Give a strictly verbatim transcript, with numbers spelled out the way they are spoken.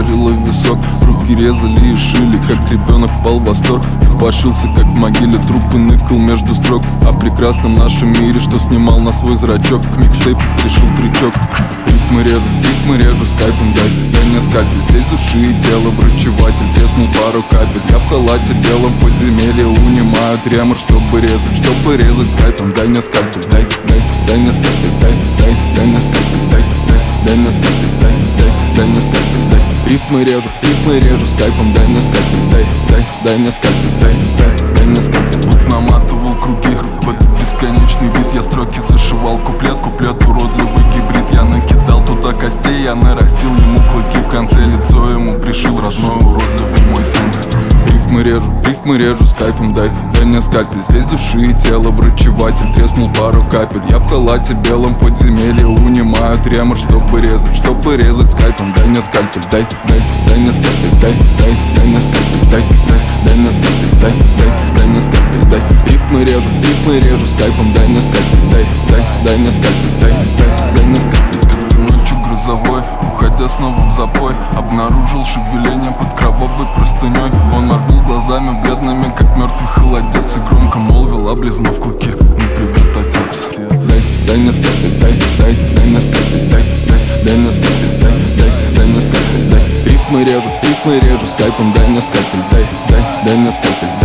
ударила в висок. Руки резали и шили, как ребенок впал в восторг. Пошился, как в могиле, трупы ныкал между строк. О прекрасном нашем мире, что снимал на свой зрачок. К микстейпу пришел трючок. Рифмы режу, рифмы режу с кайфом, дай, дай мне скальпель. Здесь души и тела врачеватель, треснул пару капель. Я в халате белом в подземелье унимаю тремор, чтобы резать, чтобы резать с кайфом. Дай мне скальпель, дай, дай, дай мне скальпель, дай, дай, дай мне скальпель, дай, дай, дай мне скальпель, дай, дай, дай мне скальпель, дай. Рифмы режу, рифмы режу с кайфом, дай мне скальпель, дай, дай, дай мне скальпель, дай, дай, дай мне скальпель. Будь наматывал круги, в этот бесконечный бит я строки зашивал в куплет, куплет уродливый гибрид. Я накидал туда костей, я нарастил ему клыки. В конце лицо ему пришил родной уродливый мой сын. Рифмы режу, рифмы режу с кайфом, дай, дай мне скальпель. Здесь души и тела врачеватель, треснул пару капель. Я в халате белом в подземелье унимаю тремор, чтобы резать, чтобы резать с кайфом. Дай мне скальпель, дай, дай, дай мне скальпель, дай, дай, дай мне скальпель, дай, дай, дай мне скальпель, дай, дай, дай мне скальпель, дай. Рифмы режу, рифмы режу с кайфом, дай мне скальпель, дай, дай, дай мне скальпель, дай, дай, дай мне скальпель. Как-то ночью грозовой, уходя снова в запой, обнаружил шевеление под кровавой простыней. Он моргнул глазами бледными, как мертвый холодец, и громко молвил, облизнув клыки: ну привет, отец. Дай, дай мне скальпель, дай, дай, дай мне скальпель, дай, дай, дай мне скальпель, дай, дай, дай мне скальпель, дай. Рифмы режу, рифмы режу с кайфом, дай мне скальпель, дай, дай, дай мне скальпель.